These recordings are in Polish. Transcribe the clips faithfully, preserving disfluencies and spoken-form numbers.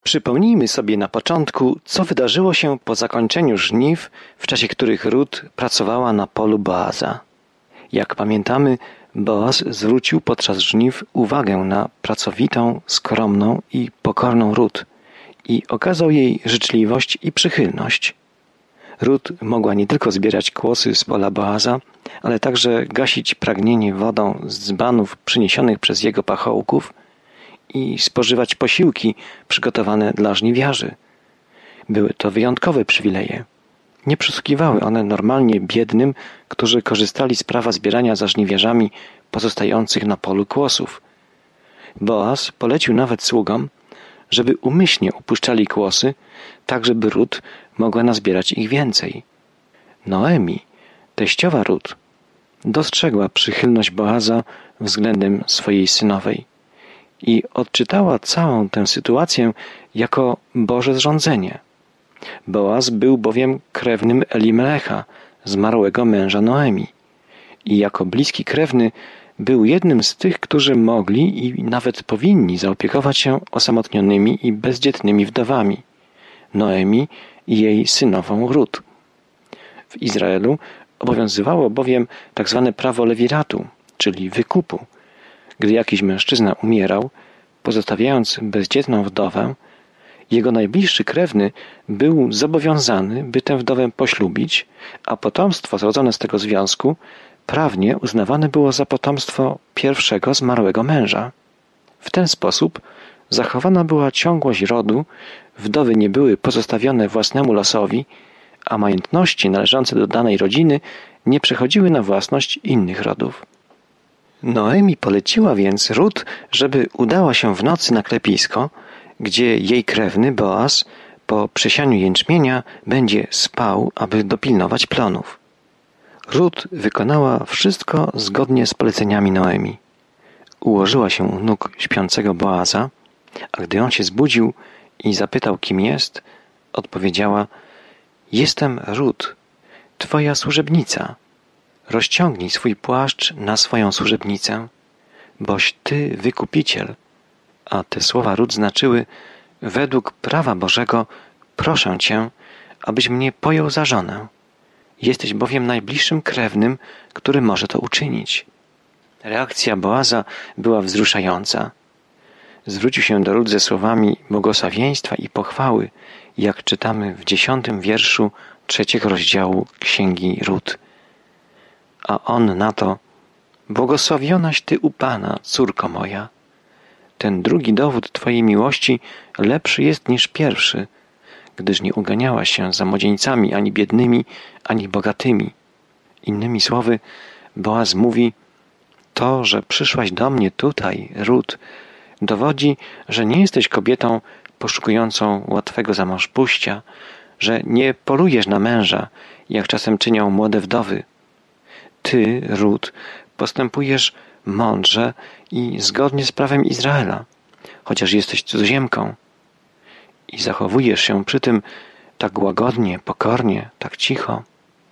Przypomnijmy sobie na początku, co wydarzyło się po zakończeniu żniw, w czasie których Rut pracowała na polu Boaza. Jak pamiętamy, Boaz zwrócił podczas żniw uwagę na pracowitą, skromną i pokorną Rut i okazał jej życzliwość i przychylność. Rut mogła nie tylko zbierać kłosy z pola Boaza, ale także gasić pragnienie wodą z dzbanów przyniesionych przez jego pachołków i spożywać posiłki przygotowane dla żniwiarzy. Były to wyjątkowe przywileje. Nie przysługiwały one normalnie biednym, którzy korzystali z prawa zbierania za żniwiarzami pozostających na polu kłosów. Boaz polecił nawet sługom, żeby umyślnie upuszczali kłosy, tak żeby Rut mogła nazbierać ich więcej. Noemi, teściowa Rut, dostrzegła przychylność Boaza względem swojej synowej i odczytała całą tę sytuację jako Boże zrządzenie. Boaz był bowiem krewnym Elimelecha, zmarłego męża Noemi, i jako bliski krewny był jednym z tych, którzy mogli i nawet powinni zaopiekować się osamotnionymi i bezdzietnymi wdowami, Noemi i jej synową Rut. W Izraelu obowiązywało bowiem tak zwane prawo lewiratu, czyli wykupu. Gdy jakiś mężczyzna umierał, pozostawiając bezdzietną wdowę, jego najbliższy krewny był zobowiązany, by tę wdowę poślubić, a potomstwo zrodzone z tego związku prawnie uznawane było za potomstwo pierwszego zmarłego męża. W ten sposób zachowana była ciągłość rodu, wdowy nie były pozostawione własnemu losowi, a majątności należące do danej rodziny nie przechodziły na własność innych rodów. Noemi poleciła więc Rut, żeby udała się w nocy na klepisko, gdzie jej krewny Boaz po przesianiu jęczmienia będzie spał, aby dopilnować plonów. Rut wykonała wszystko zgodnie z poleceniami Noemi. Ułożyła się u nóg śpiącego Boaza, a gdy on się zbudził i zapytał, kim jest, odpowiedziała: „Jestem Rut, twoja służebnica. Rozciągnij swój płaszcz na swoją służebnicę, boś ty wykupiciel”. A te słowa Rut znaczyły: „Według prawa Bożego proszę cię, abyś mnie pojął za żonę. Jesteś bowiem najbliższym krewnym, który może to uczynić”. Reakcja Boaza była wzruszająca. Zwrócił się do Rut ze słowami błogosławieństwa i pochwały, jak czytamy w dziesiątym wierszu trzeciego rozdziału Księgi Rut. A on na to: „Błogosławionaś ty u Pana, córko moja. Ten drugi dowód twojej miłości lepszy jest niż pierwszy, gdyż nie uganiałaś się za młodzieńcami ani biednymi, ani bogatymi”. Innymi słowy, Boaz mówi: „To, że przyszłaś do mnie tutaj, Rut, dowodzi, że nie jesteś kobietą poszukującą łatwego zamążpójścia, że nie polujesz na męża, jak czasem czynią młode wdowy. Ty, Rut, postępujesz mądrze i zgodnie z prawem Izraela, chociaż jesteś cudzoziemką. I zachowujesz się przy tym tak łagodnie, pokornie, tak cicho”.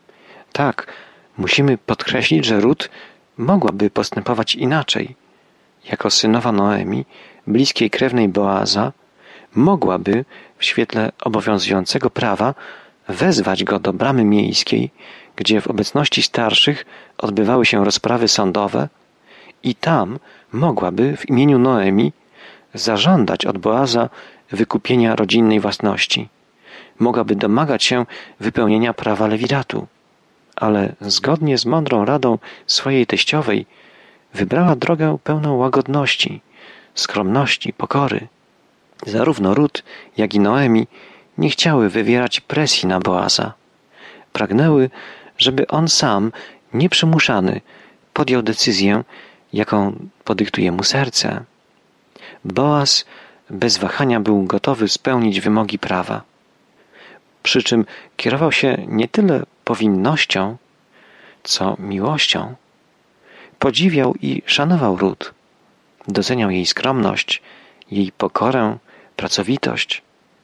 Tak, musimy podkreślić, że Rut mogłaby postępować inaczej. Jako synowa Noemi, bliskiej krewnej Boaza, mogłaby w świetle obowiązującego prawa wezwać go do bramy miejskiej, gdzie w obecności starszych odbywały się rozprawy sądowe, i tam mogłaby w imieniu Noemi zażądać od Boaza wykupienia rodzinnej własności. Mogłaby domagać się wypełnienia prawa lewiratu, ale zgodnie z mądrą radą swojej teściowej wybrała drogę pełną łagodności, skromności, pokory. Zarówno Rut, jak i Noemi nie chciały wywierać presji na Boaza. Pragnęły, żeby on sam, nieprzymuszany, podjął decyzję, jaką podyktuje mu serce. Boaz bez wahania był gotowy spełnić wymogi prawa. Przy czym kierował się nie tyle powinnością, co miłością. Podziwiał i szanował Rut. Doceniał jej skromność, jej pokorę, pracowitość.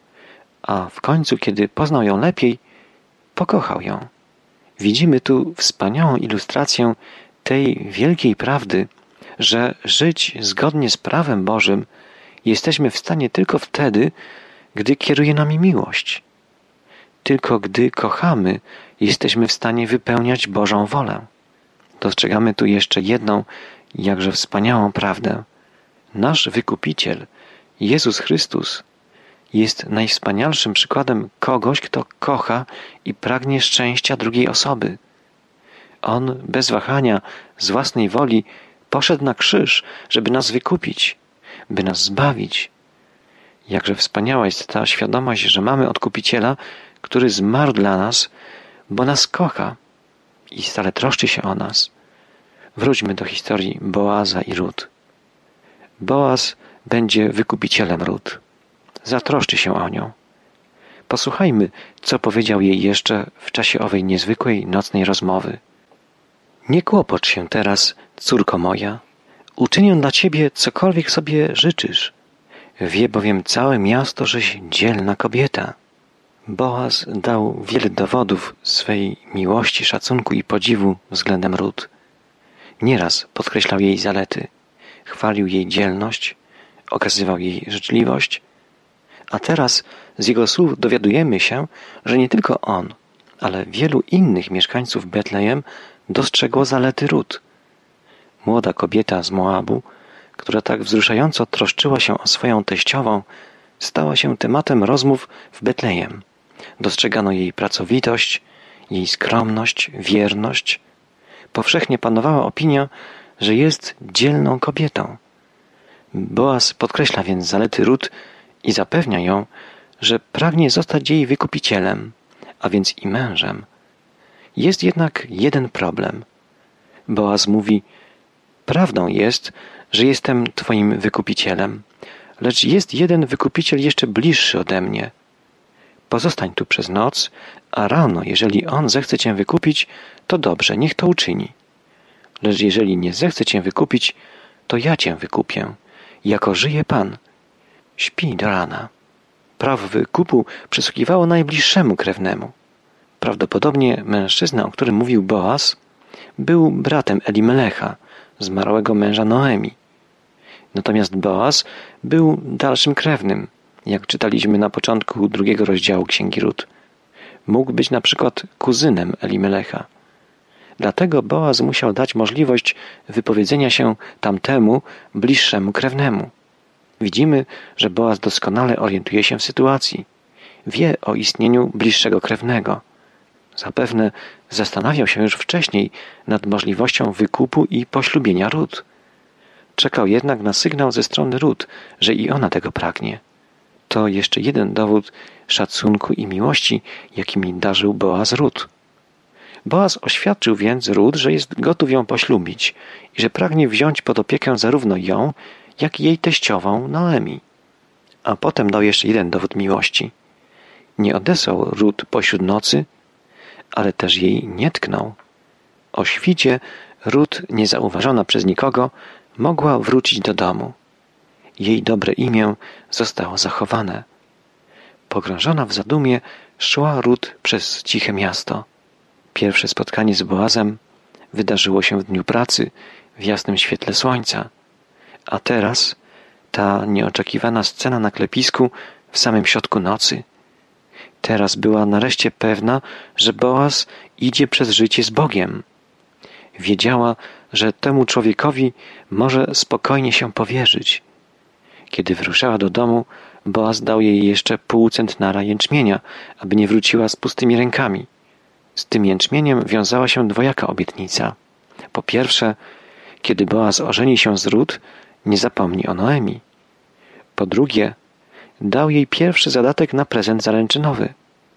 A w końcu, kiedy poznał ją lepiej, pokochał ją. Widzimy tu wspaniałą ilustrację tej wielkiej prawdy, że żyć zgodnie z prawem Bożym jesteśmy w stanie tylko wtedy, gdy kieruje nami miłość. Tylko gdy kochamy, jesteśmy w stanie wypełniać Bożą wolę. Dostrzegamy tu jeszcze jedną, jakże wspaniałą prawdę. Nasz Wykupiciel, Jezus Chrystus, jest najwspanialszym przykładem kogoś, kto kocha i pragnie szczęścia drugiej osoby. On bez wahania, z własnej woli poszedł na krzyż, żeby nas wykupić, by nas zbawić. Jakże wspaniała jest ta świadomość, że mamy Odkupiciela, który zmarł dla nas, bo nas kocha i stale troszczy się o nas. Wróćmy do historii Boaza i Rut. Boaz będzie wykupicielem Rut. Zatroszczy się o nią. Posłuchajmy, co powiedział jej jeszcze w czasie owej niezwykłej nocnej rozmowy. Nie kłopocz się teraz, córko moja. Uczynię dla ciebie cokolwiek sobie życzysz. Wie bowiem całe miasto, żeś dzielna kobieta. Boaz dał wiele dowodów swej miłości, szacunku i podziwu względem Rut. Nieraz podkreślał jej zalety, chwalił jej dzielność, okazywał jej życzliwość, a teraz z jego słów dowiadujemy się, że nie tylko on, ale wielu innych mieszkańców Betlejem dostrzegło zalety Rut. Młoda kobieta z Moabu, która tak wzruszająco troszczyła się o swoją teściową, stała się tematem rozmów w Betlejem. Dostrzegano jej pracowitość, jej skromność, wierność. Powszechnie panowała opinia, że jest dzielną kobietą. Boaz podkreśla więc zalety Rut i zapewnia ją, że pragnie zostać jej wykupicielem, a więc i mężem. Jest jednak jeden problem. Boaz mówi: prawdą jest, że jestem twoim wykupicielem, lecz jest jeden wykupiciel jeszcze bliższy ode mnie. Pozostań tu przez noc, a rano, jeżeli on zechce cię wykupić, to dobrze, niech to uczyni. Lecz jeżeli nie zechce cię wykupić, to ja cię wykupię, jako żyje Pan. Śpij do rana. Prawo wykupu przysługiwało najbliższemu krewnemu. Prawdopodobnie mężczyzna, o którym mówił Boaz, był bratem Elimelecha, zmarłego męża Noemi. Natomiast Boaz był dalszym krewnym, jak czytaliśmy na początku drugiego rozdziału Księgi Rut. Mógł być na przykład kuzynem Elimelecha. Dlatego Boaz musiał dać możliwość wypowiedzenia się tamtemu, bliższemu krewnemu. Widzimy, że Boaz doskonale orientuje się w sytuacji. Wie o istnieniu bliższego krewnego. Zapewne zastanawiał się już wcześniej nad możliwością wykupu i poślubienia Rut. Czekał jednak na sygnał ze strony Rut, że i ona tego pragnie. To jeszcze jeden dowód szacunku i miłości, jakimi darzył Boaz Rut. Boaz oświadczył więc Rut, że jest gotów ją poślubić i że pragnie wziąć pod opiekę zarówno ją, jak i jej teściową Noemi. A potem dał jeszcze jeden dowód miłości. Nie odesłał Rut pośród nocy, ale też jej nie tknął. O świcie Rut, niezauważona przez nikogo, mogła wrócić do domu. Jej dobre imię zostało zachowane. Pogrążona w zadumie szła Rut przez ciche miasto. Pierwsze spotkanie z Boazem wydarzyło się w dniu pracy, w jasnym świetle słońca. A teraz ta nieoczekiwana scena na klepisku w samym środku nocy. Teraz była nareszcie pewna, że Boaz idzie przez życie z Bogiem. Wiedziała, że temu człowiekowi może spokojnie się powierzyć. Kiedy wruszała do domu, Boaz dał jej jeszcze pół centnara jęczmienia, aby nie wróciła z pustymi rękami. Z tym jęczmieniem wiązała się dwojaka obietnica. Po pierwsze, kiedy Boaz ożeni się z Rut, nie zapomni o Noemi. Po drugie, dał jej pierwszy zadatek na prezent zaręczynowy.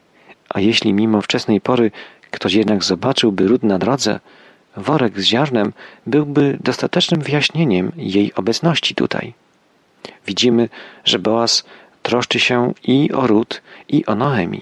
A jeśli mimo wczesnej pory ktoś jednak zobaczyłby Rut na drodze, worek z ziarnem byłby dostatecznym wyjaśnieniem jej obecności tutaj. Widzimy, że Boaz troszczy się i o Rut, i o Noemi.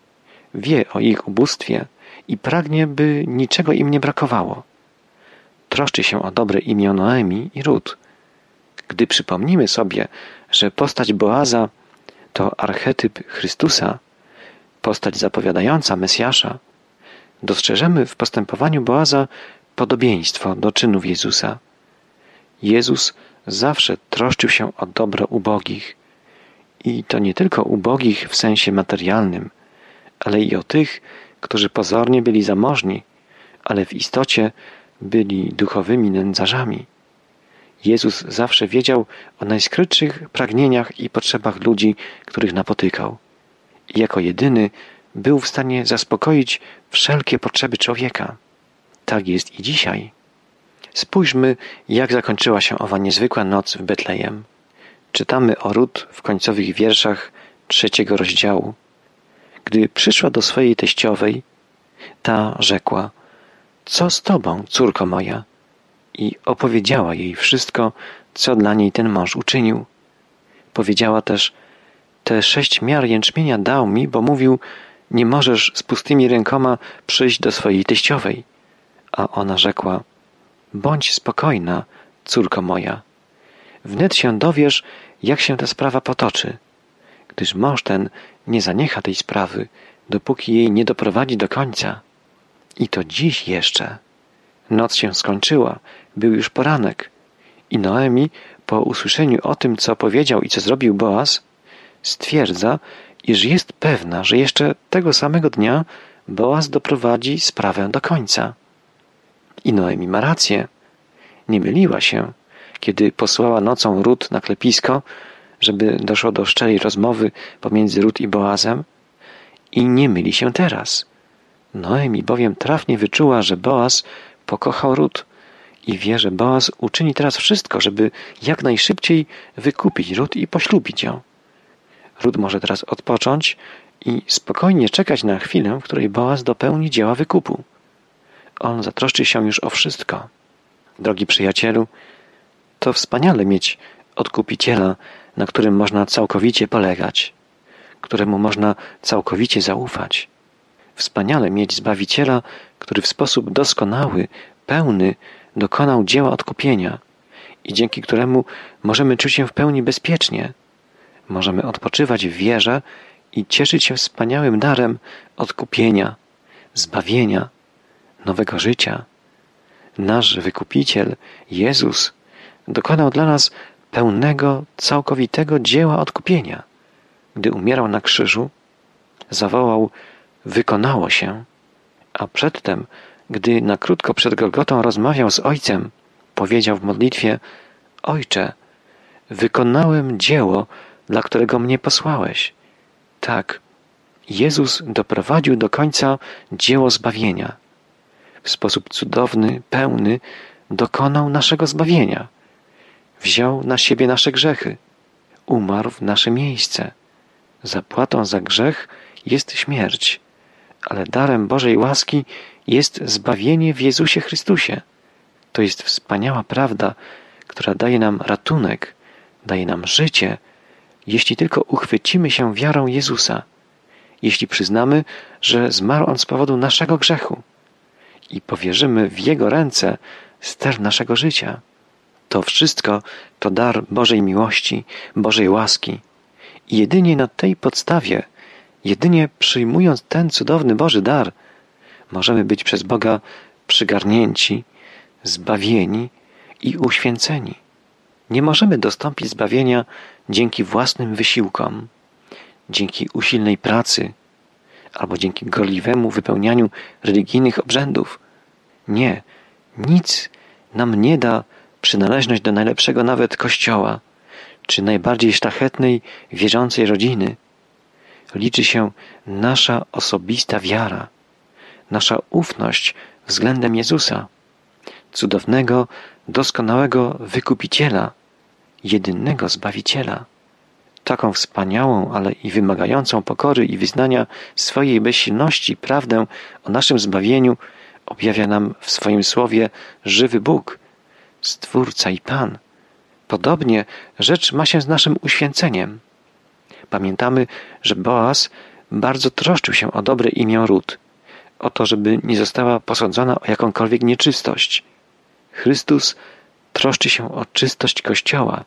Wie o ich ubóstwie i pragnie, by niczego im nie brakowało. Troszczy się o dobre imię Noemi i Rut. Gdy przypomnimy sobie, że postać Boaza to archetyp Chrystusa, postać zapowiadająca Mesjasza, dostrzeżemy w postępowaniu Boaza podobieństwo do czynów Jezusa. Jezus zawsze troszczył się o dobro ubogich I to nie tylko ubogich w sensie materialnym, ale i o tych, którzy pozornie byli zamożni, ale w istocie byli duchowymi nędzarzami. Jezus zawsze wiedział o najskrytszych pragnieniach i potrzebach ludzi, których napotykał. I jako jedyny był w stanie zaspokoić wszelkie potrzeby człowieka. Tak jest i dzisiaj. Spójrzmy, jak zakończyła się owa niezwykła noc w Betlejem. Czytamy o Rut w końcowych wierszach trzeciego rozdziału. Gdy przyszła do swojej teściowej, ta rzekła: co z tobą, córko moja? I opowiedziała jej wszystko, co dla niej ten mąż uczynił. Powiedziała też: te sześć miar jęczmienia dał mi, bo mówił: nie możesz z pustymi rękoma przyjść do swojej teściowej. A ona rzekła: bądź spokojna, córko moja. Wnet się dowiesz, jak się ta sprawa potoczy, gdyż mąż ten nie zaniecha tej sprawy, dopóki jej nie doprowadzi do końca. I to dziś jeszcze. Noc się skończyła, był już poranek. I Noemi, po usłyszeniu o tym, co powiedział i co zrobił Boaz, stwierdza, iż jest pewna, że jeszcze tego samego dnia Boaz doprowadzi sprawę do końca. I Noemi ma rację. Nie myliła się, kiedy posłała nocą Rut na klepisko, żeby doszło do szczerej rozmowy pomiędzy Rut i Boazem, i nie myli się teraz. Noemi bowiem trafnie wyczuła, że Boaz pokochał Rut i wie, że Boaz uczyni teraz wszystko, żeby jak najszybciej wykupić Rut i poślubić ją. Rut może teraz odpocząć i spokojnie czekać na chwilę, w której Boaz dopełni dzieła wykupu. On zatroszczy się już o wszystko. Drogi przyjacielu, to wspaniale mieć odkupiciela, na którym można całkowicie polegać, któremu można całkowicie zaufać. Wspaniale mieć Zbawiciela, który w sposób doskonały, pełny dokonał dzieła odkupienia i dzięki któremu możemy czuć się w pełni bezpiecznie. Możemy odpoczywać w wierze i cieszyć się wspaniałym darem odkupienia, zbawienia, nowego życia. Nasz Wykupiciel, Jezus, dokonał dla nas pełnego, całkowitego dzieła odkupienia. Gdy umierał na krzyżu, zawołał: wykonało się, a przedtem, gdy na krótko przed Golgotą rozmawiał z Ojcem, powiedział w modlitwie: Ojcze, wykonałem dzieło, dla którego mnie posłałeś. Tak, Jezus doprowadził do końca dzieło zbawienia. W sposób cudowny, pełny dokonał naszego zbawienia. Wziął na siebie nasze grzechy, umarł w nasze miejsce. Zapłatą za grzech jest śmierć, ale darem Bożej łaski jest zbawienie w Jezusie Chrystusie. To jest wspaniała prawda, która daje nam ratunek, daje nam życie, jeśli tylko uchwycimy się wiarą Jezusa, jeśli przyznamy, że zmarł On z powodu naszego grzechu i powierzymy w Jego ręce ster naszego życia. To wszystko to dar Bożej miłości, Bożej łaski. I jedynie na tej podstawie, jedynie przyjmując ten cudowny Boży dar, możemy być przez Boga przygarnięci, zbawieni i uświęceni. Nie możemy dostąpić zbawienia dzięki własnym wysiłkom, dzięki usilnej pracy albo dzięki gorliwemu wypełnianiu religijnych obrzędów. Nie, nic nam nie da przynależność do najlepszego nawet kościoła, czy najbardziej szlachetnej, wierzącej rodziny. Liczy się nasza osobista wiara, nasza ufność względem Jezusa, cudownego, doskonałego Wykupiciela, jedynego Zbawiciela. Taką wspaniałą, ale i wymagającą pokory i wyznania swojej bezsilności prawdę o naszym zbawieniu objawia nam w swoim słowie żywy Bóg, Stwórca i Pan. Podobnie rzecz ma się z naszym uświęceniem. Pamiętamy, że Boaz bardzo troszczył się o dobre imię Rut, o to, żeby nie została posądzona o jakąkolwiek nieczystość. Chrystus troszczy się o czystość Kościoła.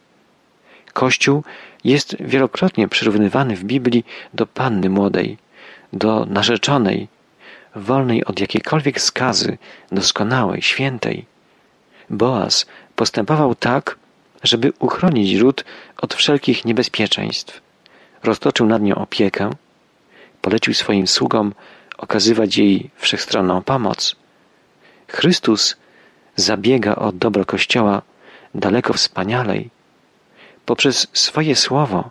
Kościół jest wielokrotnie przyrównywany w Biblii do panny młodej, do narzeczonej, wolnej od jakiejkolwiek skazy, doskonałej, świętej. Boaz postępował tak, żeby uchronić Rut od wszelkich niebezpieczeństw, roztoczył nad nią opiekę, polecił swoim sługom okazywać jej wszechstronną pomoc. Chrystus zabiega o dobro Kościoła daleko wspanialej poprzez swoje słowo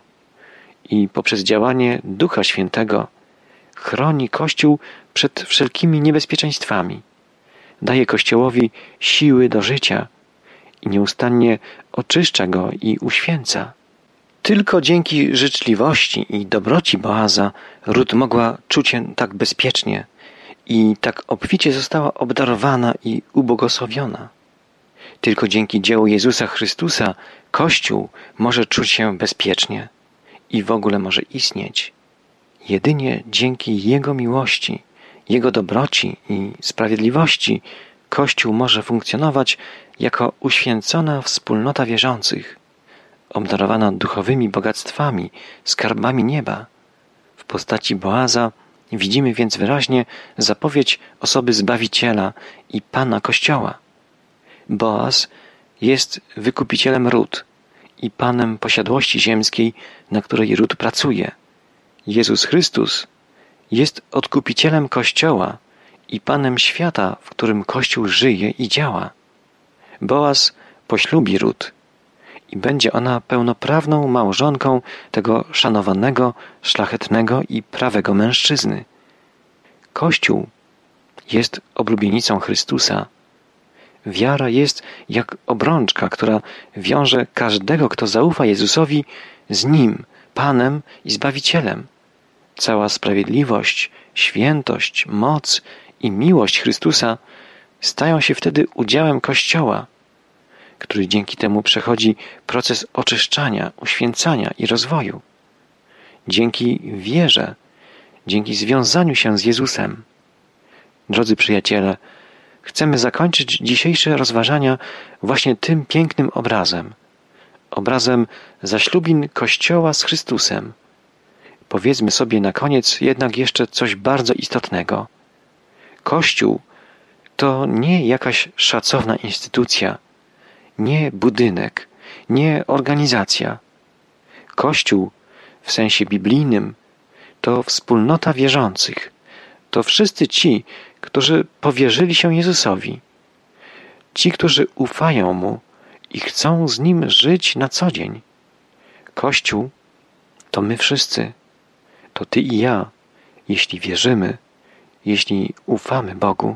i poprzez działanie Ducha Świętego chroni Kościół przed wszelkimi niebezpieczeństwami, daje Kościołowi siły do życia i nieustannie oczyszcza go i uświęca. Tylko dzięki życzliwości i dobroci Boaza Rut mogła czuć się tak bezpiecznie i tak obficie została obdarowana i ubłogosławiona. Tylko dzięki dziełu Jezusa Chrystusa Kościół może czuć się bezpiecznie i w ogóle może istnieć. Jedynie dzięki Jego miłości, Jego dobroci i sprawiedliwości Kościół może funkcjonować jako uświęcona wspólnota wierzących, obdarowana duchowymi bogactwami, skarbami nieba. W postaci Boaza widzimy więc wyraźnie zapowiedź osoby Zbawiciela i Pana Kościoła. Boaz jest wykupicielem Rut i Panem posiadłości ziemskiej, na której Rut pracuje. Jezus Chrystus jest odkupicielem Kościoła i Panem świata, w którym Kościół żyje i działa. Boaz poślubi Rut i będzie ona pełnoprawną małżonką tego szanowanego, szlachetnego i prawego mężczyzny. Kościół jest oblubienicą Chrystusa. Wiara jest jak obrączka, która wiąże każdego, kto zaufa Jezusowi, z Nim, Panem i Zbawicielem. Cała sprawiedliwość, świętość, moc i miłość Chrystusa stają się wtedy udziałem Kościoła, który dzięki temu przechodzi proces oczyszczania, uświęcania i rozwoju. Dzięki wierze, dzięki związaniu się z Jezusem. Drodzy przyjaciele, chcemy zakończyć dzisiejsze rozważania właśnie tym pięknym obrazem. Obrazem zaślubin Kościoła z Chrystusem. Powiedzmy sobie na koniec jednak jeszcze coś bardzo istotnego. Kościół to nie jakaś szacowna instytucja, nie budynek, nie organizacja. Kościół w sensie biblijnym to wspólnota wierzących. To wszyscy ci, którzy powierzyli się Jezusowi. Ci, którzy ufają Mu i chcą z Nim żyć na co dzień. Kościół to my wszyscy. To Ty i ja, jeśli wierzymy, jeśli ufamy Bogu.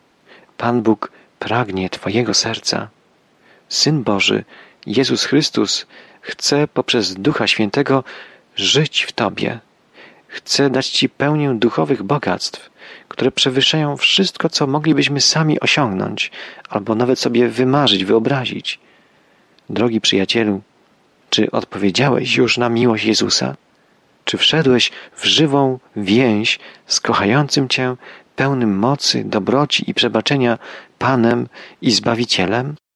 Pan Bóg pragnie Twojego serca. Syn Boży, Jezus Chrystus, chce poprzez Ducha Świętego żyć w Tobie. Chce dać Ci pełnię duchowych bogactw, które przewyższają wszystko, co moglibyśmy sami osiągnąć, albo nawet sobie wymarzyć, wyobrazić. Drogi przyjacielu, czy odpowiedziałeś już na miłość Jezusa? Czy wszedłeś w żywą więź z kochającym Cię, pełnym mocy, dobroci i przebaczenia Panem i Zbawicielem?